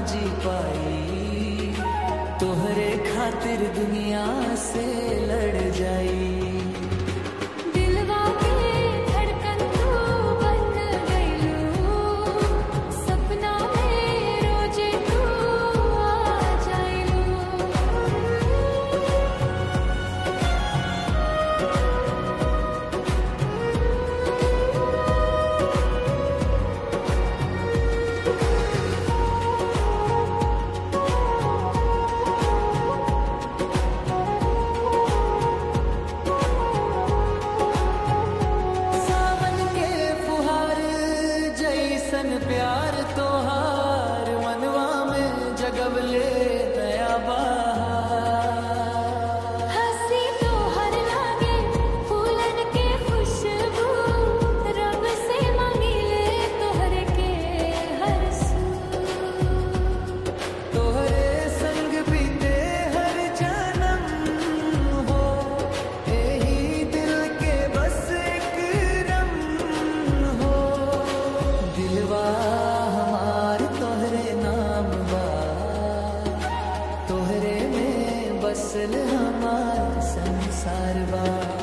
जी पाई, तोहरे खातिर दुनिया से लड़ जाई। प्यार तोहार मनवा में जगबले नया बहार, हंसी तो हर लागे फूलन के खुशबू, रब से मांगिले तोहरे के हर सू। तोहरे संग बीते हर जन्म हो, यही दिल के बस एक रम हो। दिलवा हमार तोहरे नाम बा, तोहरे में बसल हमार संसार बा।